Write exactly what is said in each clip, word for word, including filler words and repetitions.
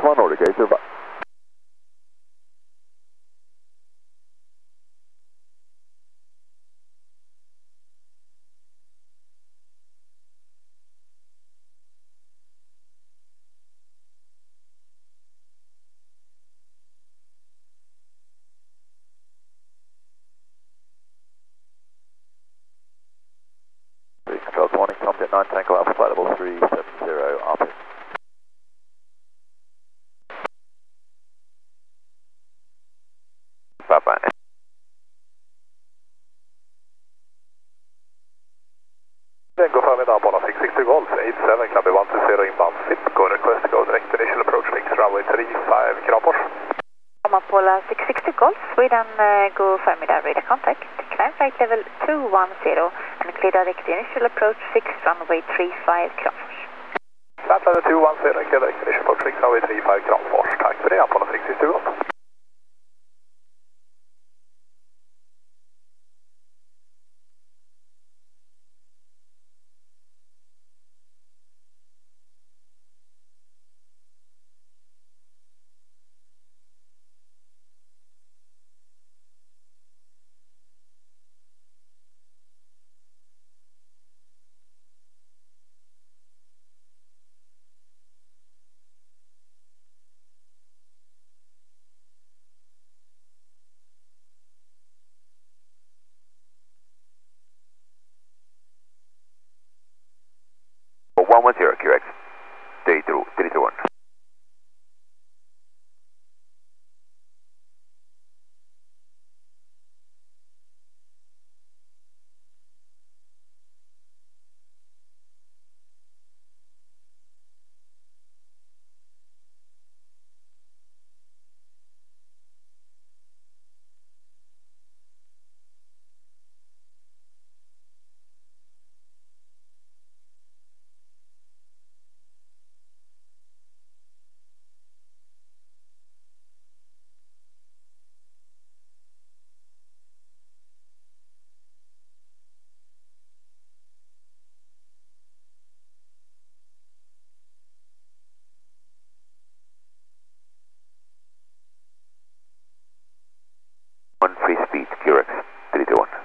one Nordic, eight zero five. Control to warning, Tomjet nine Tango Alpha, flight level three seven zero, R P. Bye bye. Tango förmiddag, Apollo six six two Golf, eight seven, Club one two zero inbound, SIP, go request to go direct initial approach links, runway three five, Kramfors. Apollo six six two Golf, Sweden, uh, go förmiddag, radar contact, climb flight level two one zero, and clear direct initial approach six, runway three five, Kramfors. Climb level two one zero, clear direct initial approach links, runway three five, Kramfors. Tack för det, Apollo six six two Golf. one one zero, Q X, three two one. One free speed, Q X, three two one.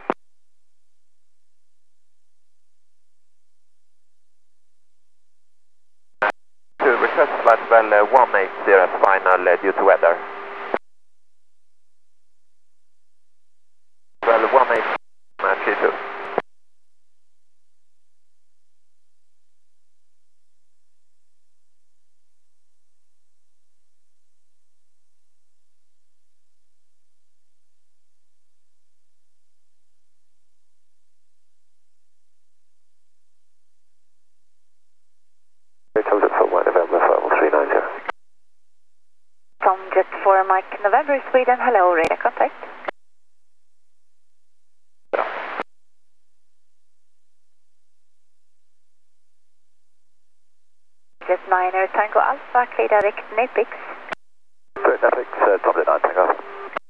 To request flight level uh, one eight zero final uh, due to weather. Well, one eight zero, three two. Tomjet for November, five three nine zero. Tomjet for Mike November, Sweden, hello, radar contact. Jet niner Tango Alpha, clear direct Napix. Great, Napix, uh, Tomjet nine Tango Alpha.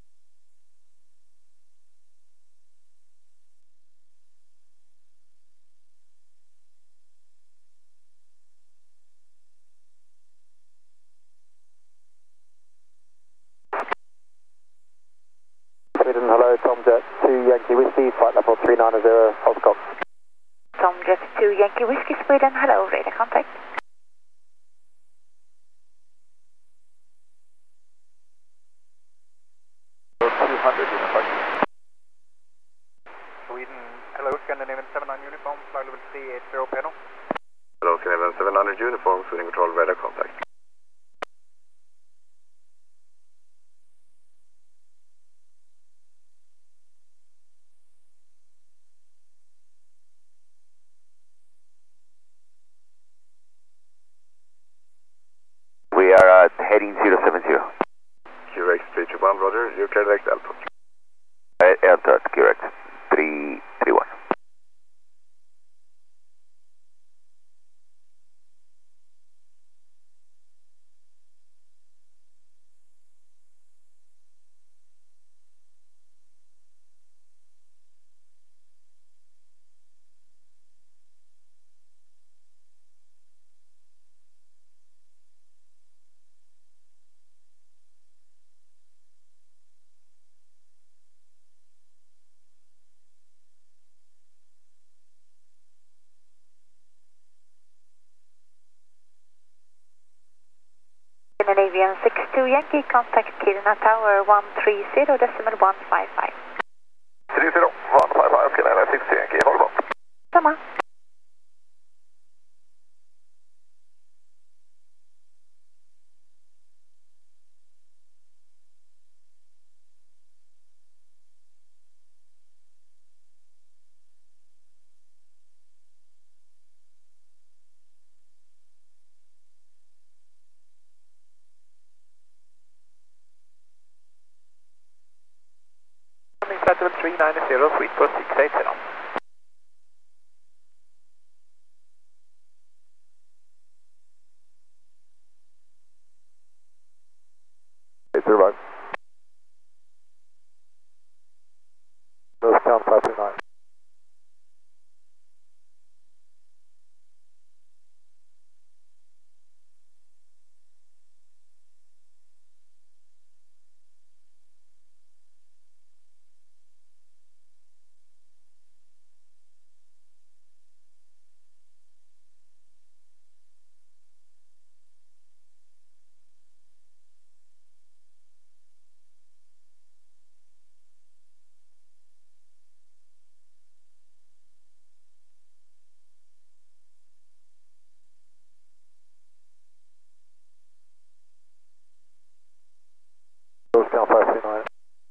Sweden, hello, Tomjet two Yankee Whiskey, flight level three nine zero, Oscop. Tomjet two Yankee Whiskey, Sweden, hello, radar contact. two hundred, uniform. Sweden, hello, Scandinavian seven nine uniform, flight level three eight zero, Peno. Hello, Scandinavian seven hundred uniform, Sweden control, radar contact. We are uh, heading zero seven zero. Q X three two one, Roger, you're clear direct Alpha. Uh, Alpha, Q X three three one. Yankee, contact Kiruna Tower one three zero decimal one five five. three zero one five five, Kiruna six Yankee, hold on. Samma. Flight level three nine zero, sweet for six eight zero. eight zero five. Nose down five two nine. Nose down five two nine.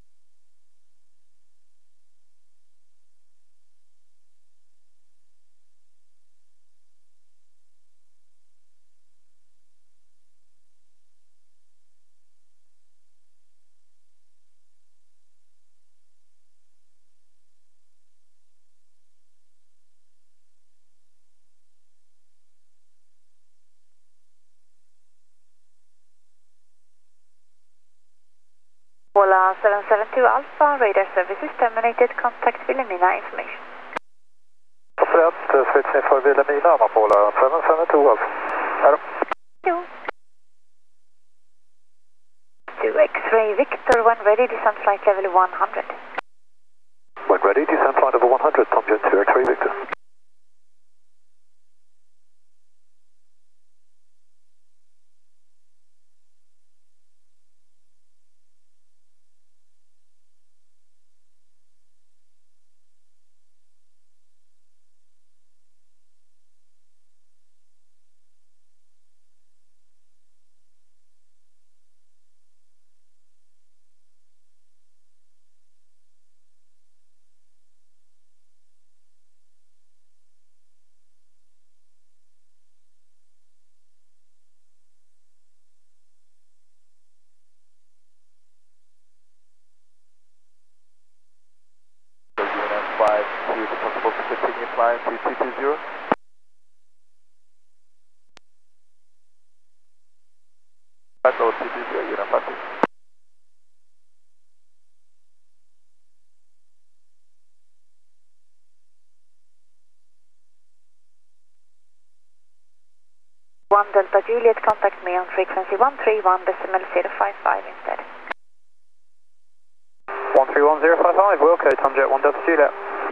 Pola seven seven two Alpha, radar services terminated, contact Vilhelmina information. Främst switching för Vilhelmina, Pola seven seven two Alpha. Här. Jo. To X-ray Victor, when ready, descend flight level one hundred. When ready, descend flight level one hundred, Tom Jet to X-ray Victor. five, is it possible to continue flying to two two zero? Flight level two two zero, unit five. one Delta Juliet, contact me on frequency one three one decimal zero five five instead. one three one zero five five, Wilco, Tom Jet one Delta Juliet.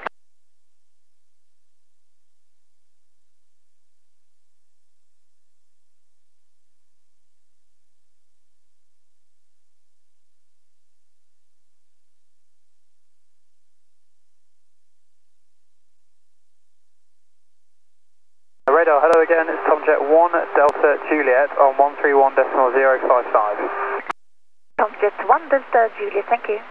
Radar, hello again, it's Tom Jet one Delta Juliet on one three one decimal zero five five. Tom Jet one Delta Juliet, thank you.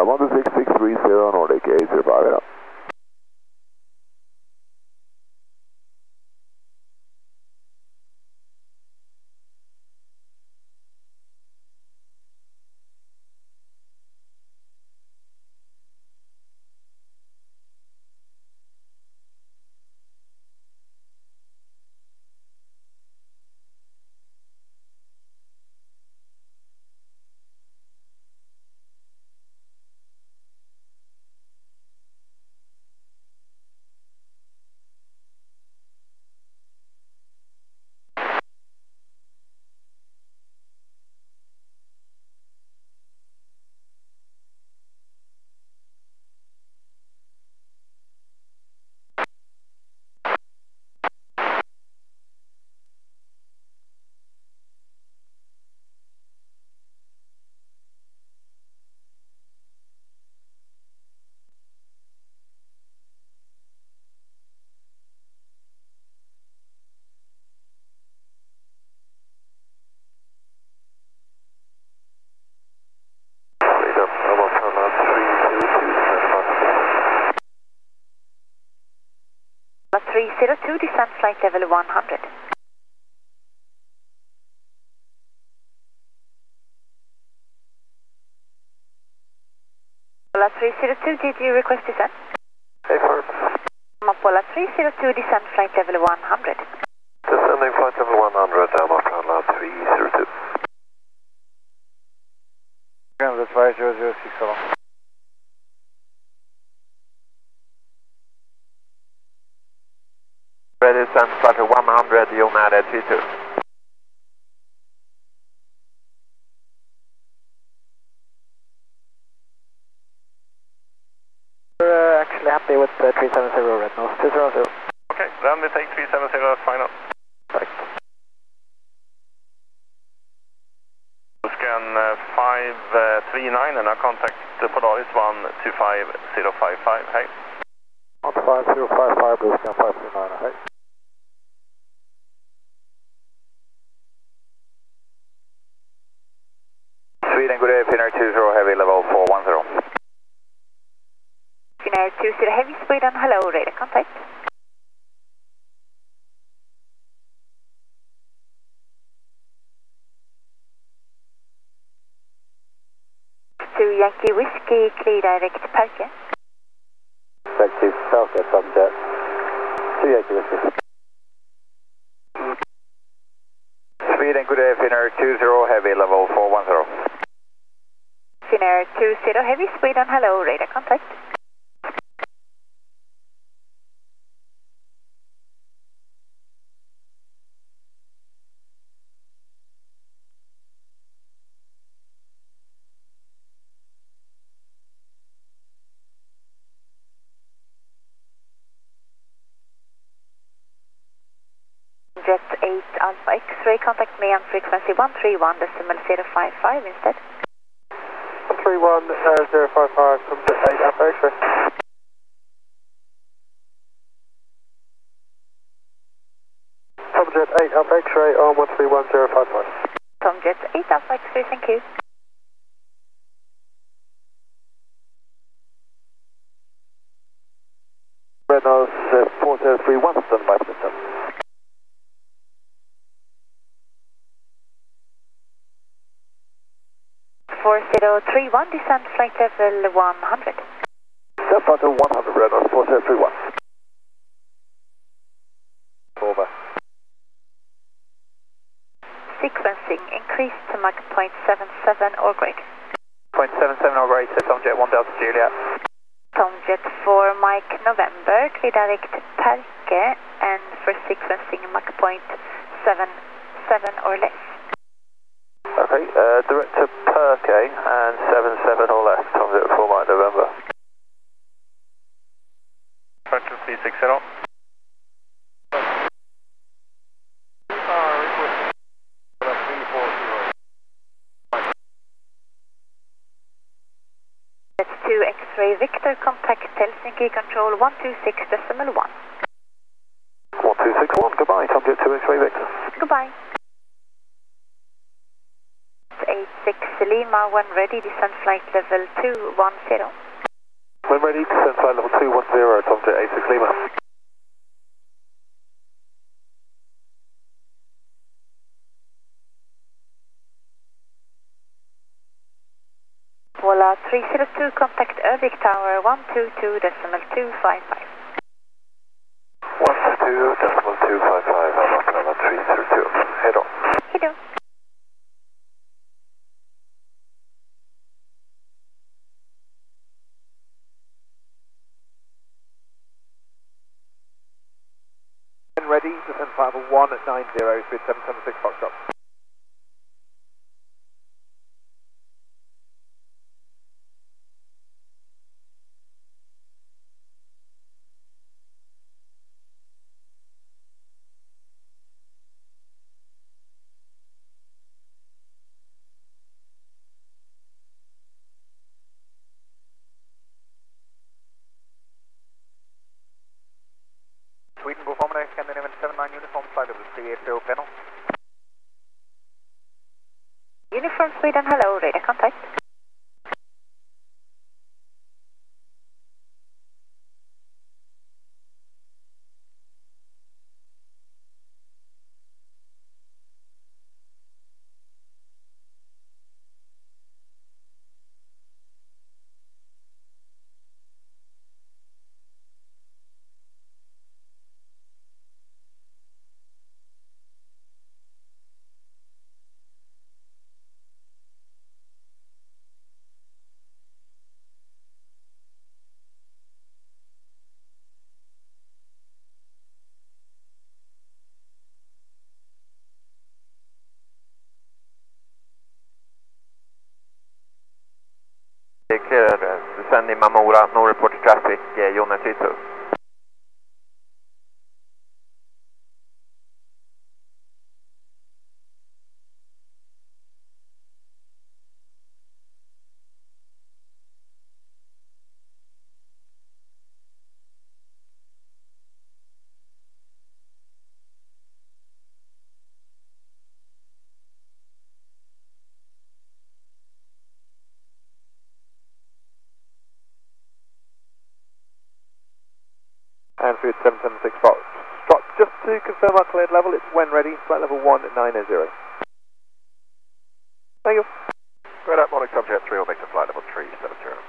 one two six six three zero Nordic eight zero five, yeah. three zero two, descent flight level one hundred. Apollo three zero two, did you request descent? Affirm. Apollo three zero two, descent flight level one hundred. Descending flight level one hundred, I'm Apollo three zero two. That's five zero zero six along. Ready, descent flight level one hundred, United three two. We're uh, actually happy with the three seven zero red nose, two zero zero. Okay, then we take three seven zero as final. Correct. Scan uh, five three nine and I'll contact the Polaris one two five zero five five, hey. one five zero five five, blue scan five three nine, hey. Sweden, good day, Finnair two zero, heavy level four one zero. Finnair two zero, heavy, Sweden, hello, radar contact. To Yankee Whiskey, clear direct Parker. Back to Falcon, subjet. To Yankee Whiskey. Sweden, good day, Finnair two zero, heavy level four one zero. Finnair two zero, heavy, Sweden, hello, radar contact. Jet eight Alpha X-ray, contact me on frequency one three one decimal zero five five instead. three one zero five five from Jet eight Alpha X-ray. From Jet eight Alpha X-ray on one three one zero five five. From Jet eight Alpha X-ray, thank you. Red nose uh, four zero three one, standby system. four zero three one, descent flight level one hundred. Descent flight level one hundred, red nose four zero three one. Over. Sequencing increased to Mach point seven seven or greater. point seven seven or greater, Tomjet one Delta Juliet. Tomjet four Mike November, clear direct Parke, and for sequencing Mach point seven seven or less. Okay, uh, direct to Perke and seven seven or less, Tomjet four Mike November. Factor three six zero. That's two X-ray Victor, contact Helsinki control one two six decimal one. one two six one, goodbye, Tomjet two X-ray Victor. Goodbye. eight six Lima, when ready, descend flight level two one zero. When ready, descend flight level two one zero, Tomjet eight six Lima. Voila three zero two, contact Övik Tower one two two decimal two five five. one two two decimal two five five, I'm up on three zero two, head on. Head on. When ready, descend flight level one nine zero, speed seven seven six Foxtrot. Sweden, Boformula, Scandinavian seven nine uniform, flight level three eight zero, panel. Uniform Sweden, hello, radar contact. Clear, descend in Mamora, no report to traffic, uh, Jonas three two. And speed seven seven six Foxtrot. Just to confirm our cleared level, it's when ready, flight level one nine zero. Thank you. Right up, Monarch Tomjet three, will make the flight level three seven zero.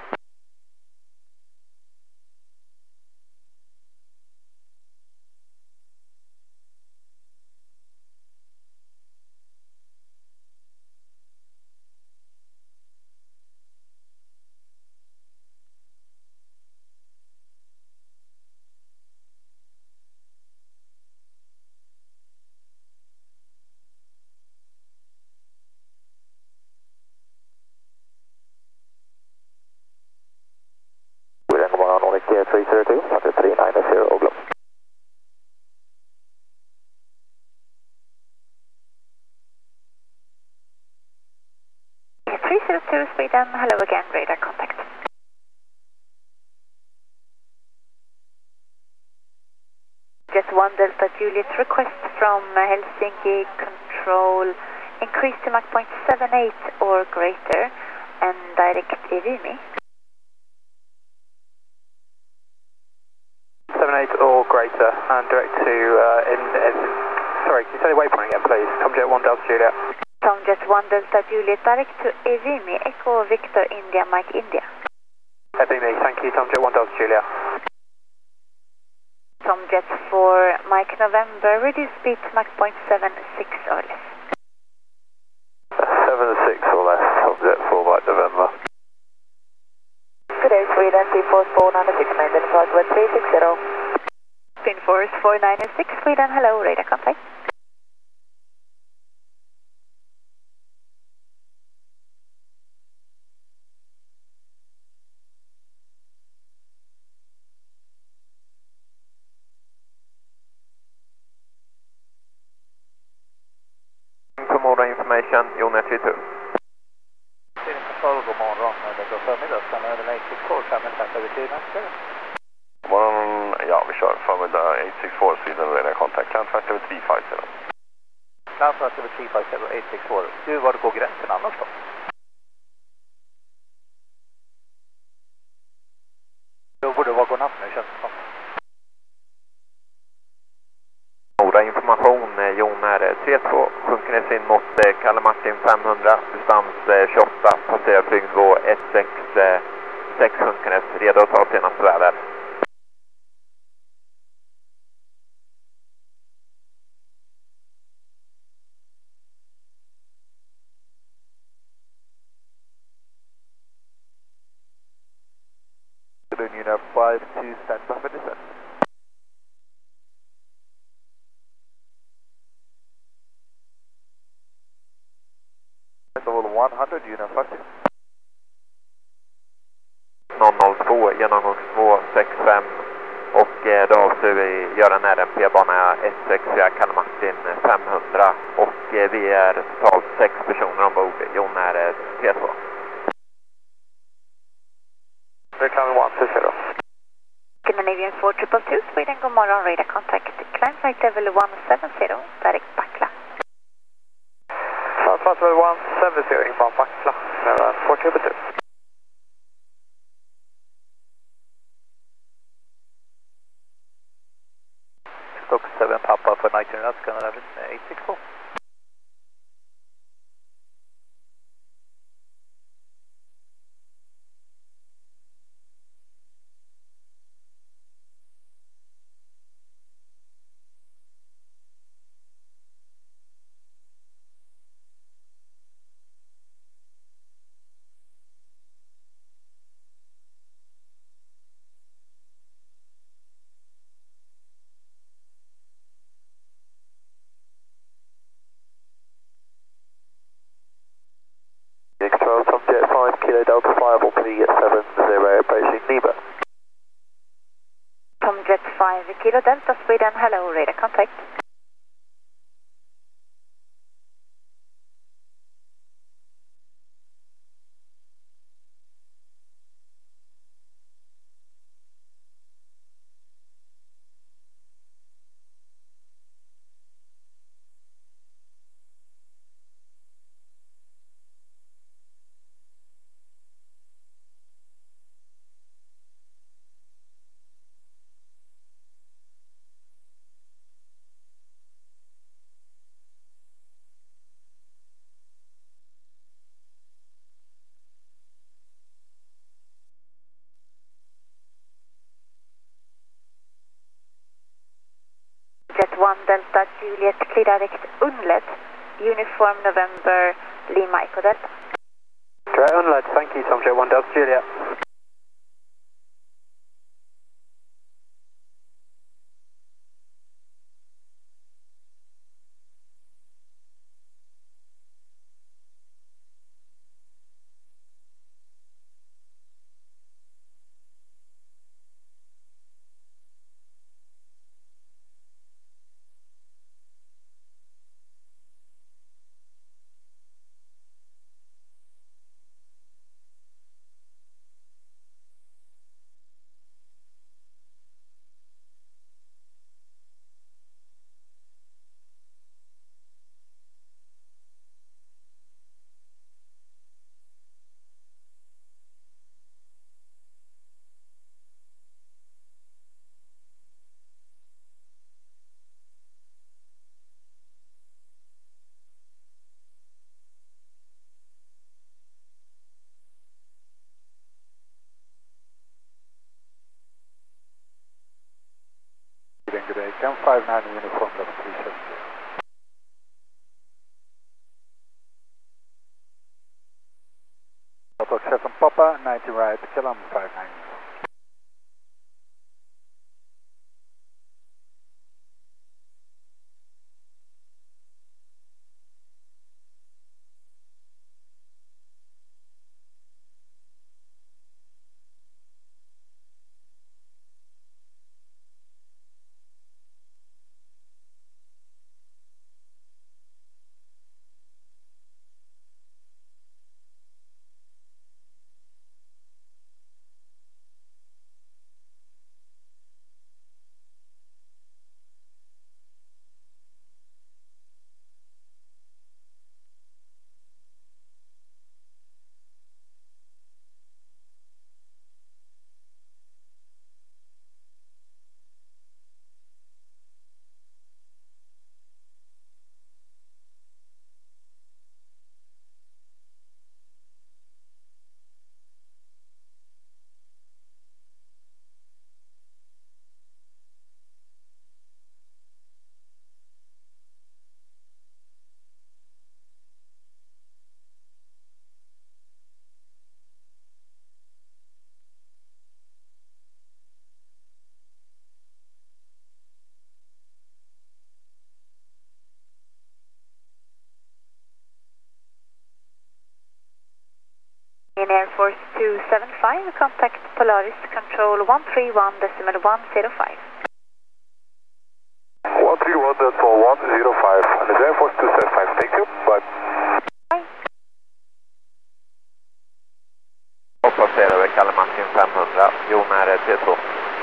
three zero two, one three nine zero, Oglum. three zero two, Sweden, hello again, radar contact. Jet one Delta Juliet, request from Helsinki Control, increase to Mach point seven eight or greater and direct Evimi. seven eight or greater and direct to, uh, in, in, sorry, can you say the waypoint again please? Tomjet one Delta Juliet. Tomjet one Delta Juliet, direct to Evimi, Echo Victor India, Mike India. Evimi, thank you, Tomjet one Delta Juliet. Tomjet for Mike November, reduce speed to Mach point seven six or less. seven six or less, Tomjet for Mike November. Good day, Sweden, T four four nine six, maintain flight one three six zero. Pin four four nine six, Sweden, hello, radar contact. Tomorrow information, Jonas three two. Control, god morgon. Det går förmiddag, stannar över eight six four, fem minutes över tio nästa. Morgon, ja vi kör förmiddag eight six four, Sweden radar contact, land fast över three five zero. Land fast över three five zero, eight six four. Du, var det går gränsen annars då? åtta, passerar flygnivå ett sex sex Hunkanäs, redo att ta senaste väder. Unit five to stand by for descent. Level one hundred, unit five two. noll noll två, genomgång två sex fem och eh, då avser vi göra en R M P-bana ett sex fyra Kalle Martin femhundra och eh, vi är totalt sex personer ombord. Jon är eh, T två. Reclaiming one two zero. Scandinavian four two two two, Sweden, god morgon, radar contact, climb flight level one seven zero, direct Backla. Flight level one seven zero, inbound Backla, four two two. Stock seven Papa for nineteen knots, Scandinavian eight six four. X twelve, Tom Jet five, Kilo Delta five, will be seven zero, approaching Neba. Tom Jet five, Kilo Delta, Sweden, hello, radar contact. Jet one Delta Juliet, clear direct Unled, uniform November Lima Echo Delta. Correct, Unled, thank you, Tom Jet one Delta Juliet. Good day, Cam five nine uniform level three seven zero. Delta seven Papa, ninety right, Kilam five nine. Force two seven five, contact Polaris control one three one decimal one zero five. one three one decimal one zero five, and the Air Force two seven five, thank you, bye. Bye. Och passerar vi Kalle Martin femhundra, Jon är T två.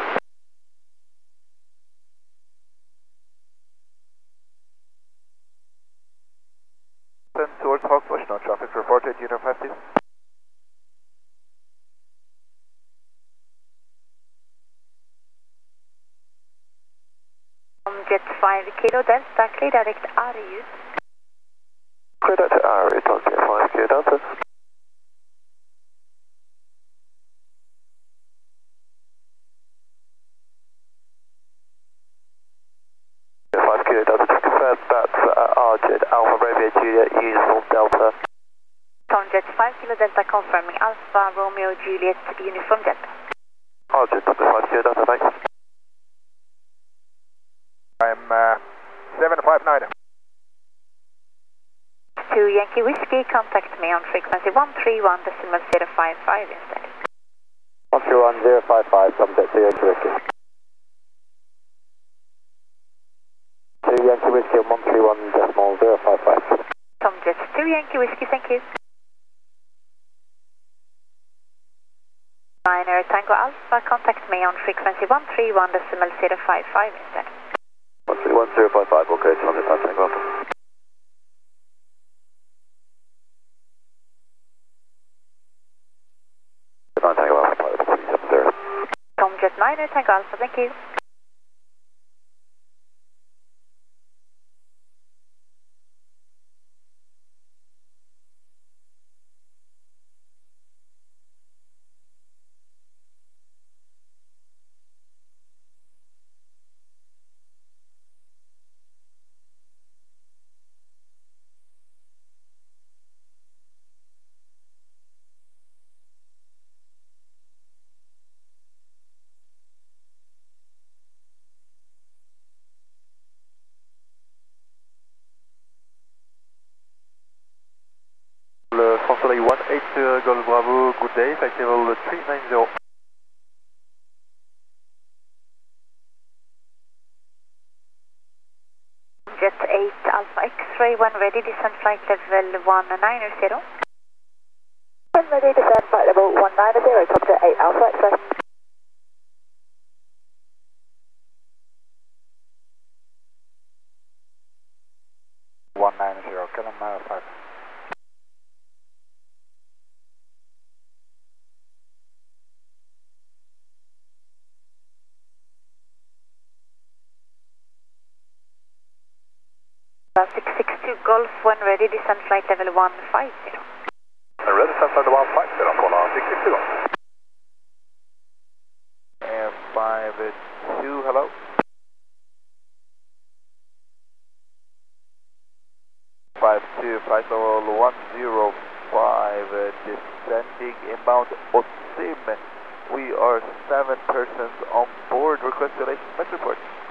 Source Hawkbush, no traffic reported, Unit fifty. Jet five Kilo Delta, clear direct Arius. Clear direct Arius, Jet five Kilo Delta. Jet five Kilo Delta, just confirm that's uh, Arjun, Alpha Romeo Juliet, Uniform Delta. Tom Jet five Kilo Delta confirming Alpha Romeo Juliet Uniform Delta. Arjun, Delta five Kilo Delta, thanks. I'm uh, seven five nine. To Yankee Whiskey, contact me on frequency one three one decimal zero five five instead. one three one zero five five, contact to Yankee Whiskey. To Yankee Whiskey on one three one decimal zero five five. Tom Jet two Yankee Whiskey, thank you. Niner Tango Alpha, contact me on frequency one three one decimal zero five five instead. one three one zero five five, okay, so I'm going to take off. Tango Alpha, pilot three seven zero. Tom Jet Niner Tango Alpha, thank you. Consoleil one eight uh, Golf Bravo, good day, flight level three nine zero. Jet eight Alpha X-ray, when ready, descend flight level one nine zero. When ready, descend flight level one nine zero, Tom Jet eight Alpha X-ray. one nine zero, Canon uh, five. six six two Golf, when ready, descend flight level one five zero. And ready, descend flight level one five zero, Polar six six two. And five two, hello. five two, flight level one zero five, uh, descending inbound Osim. We are seven persons on board, request relation, report.